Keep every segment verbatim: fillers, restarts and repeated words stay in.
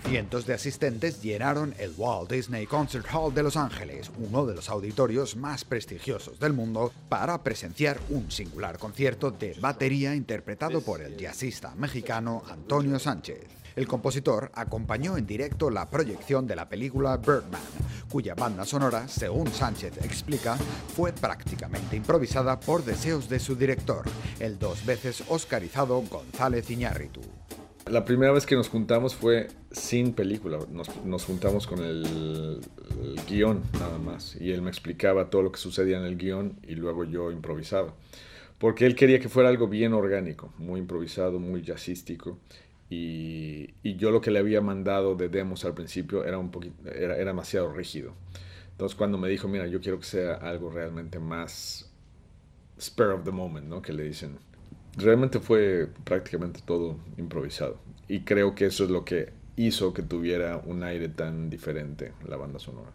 Cientos de asistentes llenaron el Walt Disney Concert Hall de Los Ángeles, uno de los auditorios más prestigiosos del mundo, para presenciar un singular concierto de batería interpretado por el jazzista mexicano Antonio Sánchez. El compositor acompañó en directo la proyección de la película Birdman, cuya banda sonora, según Sánchez explica, fue prácticamente improvisada por deseos de su director, el dos veces oscarizado González Iñárritu. La primera vez que nos juntamos fue sin película, nos, nos juntamos con el, el guión nada más, y él me explicaba todo lo que sucedía en el guión y luego yo improvisaba, porque él quería que fuera algo bien orgánico, muy improvisado, muy jazzístico, y, y yo lo que le había mandado de demos al principio era, un poquito, era, era demasiado rígido. Entonces cuando me dijo, mira, yo quiero que sea algo realmente más spur of the moment, ¿no?, que le dicen. Realmente fue prácticamente todo improvisado y creo que eso es lo que hizo que tuviera un aire tan diferente la banda sonora.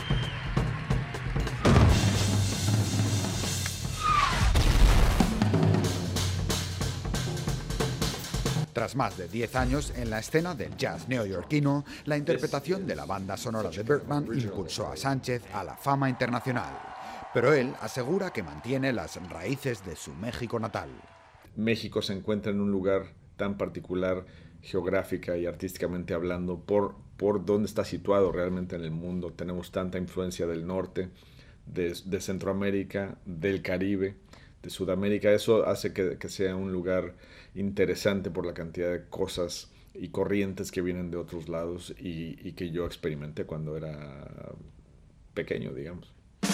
Tras más de diez años en la escena del jazz neoyorquino, la interpretación de la banda sonora de Birdman impulsó a Sánchez a la fama internacional. Pero él asegura que mantiene las raíces de su México natal. México se encuentra en un lugar tan particular geográfica y artísticamente hablando por, por dónde está situado realmente en el mundo. Tenemos tanta influencia del norte, de, de Centroamérica, del Caribe, de Sudamérica. Eso hace que, que sea un lugar interesante por la cantidad de cosas y corrientes que vienen de otros lados y, y que yo experimenté cuando era pequeño, digamos.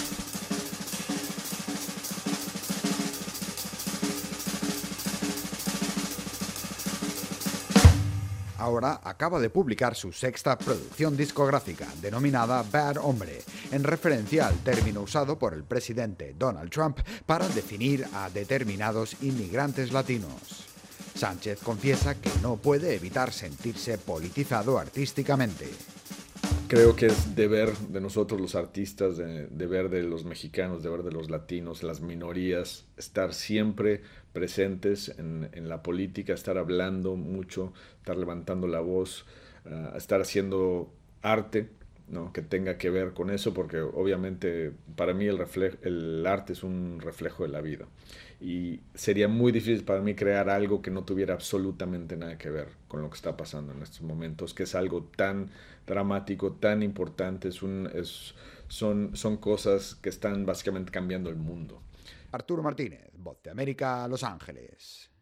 Ahora acaba de publicar su sexta producción discográfica, denominada Bad Hombre, en referencia al término usado por el presidente Donald Trump para definir a determinados inmigrantes latinos. Sánchez confiesa que no puede evitar sentirse politizado artísticamente. Creo que es deber de nosotros los artistas, de, deber de los mexicanos, deber de los latinos, las minorías, estar siempre presentes en, en la política, estar hablando mucho, estar levantando la voz, uh, estar haciendo arte, ¿no?, que tenga que ver con eso, porque obviamente para mí el, reflejo, el arte es un reflejo de la vida. Y sería muy difícil para mí crear algo que no tuviera absolutamente nada que ver con lo que está pasando en estos momentos, que es algo tan dramático, tan importante, es un, es, son, son cosas que están básicamente cambiando el mundo. Arturo Martínez, Voz de América, Los Ángeles.